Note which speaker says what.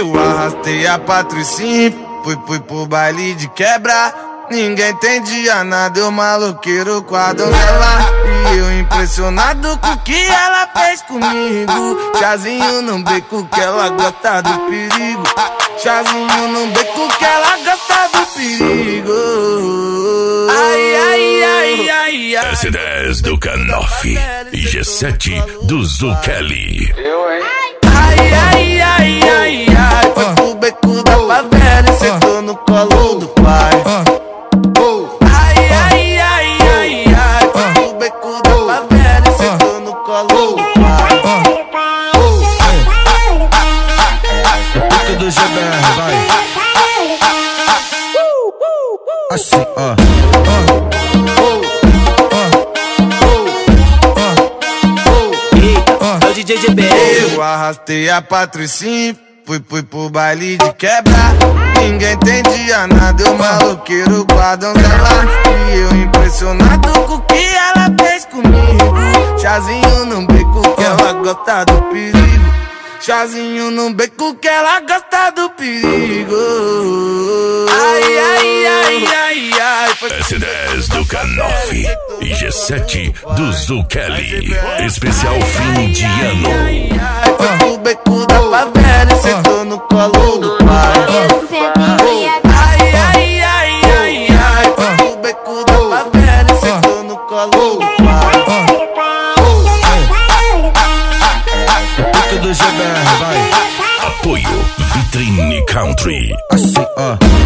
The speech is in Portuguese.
Speaker 1: Eu arrastei a Patricinha, fui pro baile de quebra. Ninguém entendia nada, eu maloqueiro com a donzela. E eu impressionado com o que ela fez comigo. Chazinho no beco que ela gosta do perigo. Chazinho no beco que ela gosta do perigo. Ai, ai, ai, ai, ai.
Speaker 2: S10 do Canoff e G7 do Zuchelli.
Speaker 3: Eu, hein?
Speaker 1: Ai, ai, ai, ai, ai. Foi pro beco da favela e sentou no colo do pai. Ai, ai, ai, ai, ai. Foi pro beco da favela e sentou no colo do pai.
Speaker 4: Pique do GBR, vai. Assim,
Speaker 5: É o DJ GBR.
Speaker 1: Eu arrastei a Patricinha, fui pro baile de quebra. Ninguém entendia nada, eu maloqueiro com a donzela. E eu impressionado com o que ela fez comigo. Chazinho no beco que ela gosta do perigo. Chazinho no beco que ela gosta do perigo. Ai, ai, ai, ai, ai.
Speaker 2: S10 do Canoff e G7 do Zuchelli. Especial fim de ano.
Speaker 1: Foi pro beco da favela e sentou no colo do pai. Ai, ai, ai, ai, ai. Foi pro beco da favela e sentou no colo do pai.
Speaker 4: pique do GBR, vai.
Speaker 2: Apoio Vitrine Country.
Speaker 4: Assim,